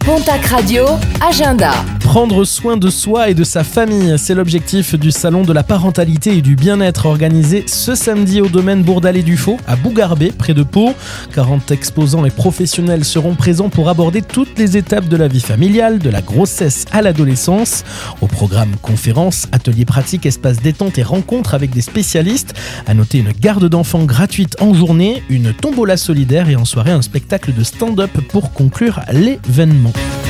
Pontac Radio, agenda. Prendre soin de soi et de sa famille, c'est l'objectif du salon de la parentalité et du bien-être organisé ce samedi au domaine Bourdalais-du-Faux à Bougarbet, près de Pau. 40 exposants et professionnels seront présents pour aborder toutes les étapes de la vie familiale, de la grossesse à l'adolescence. Au programme conférences, ateliers pratiques, espaces détente et rencontres avec des spécialistes. À noter une garde d'enfants gratuite en journée, une tombola solidaire et en soirée un spectacle de stand-up pour conclure l'événement.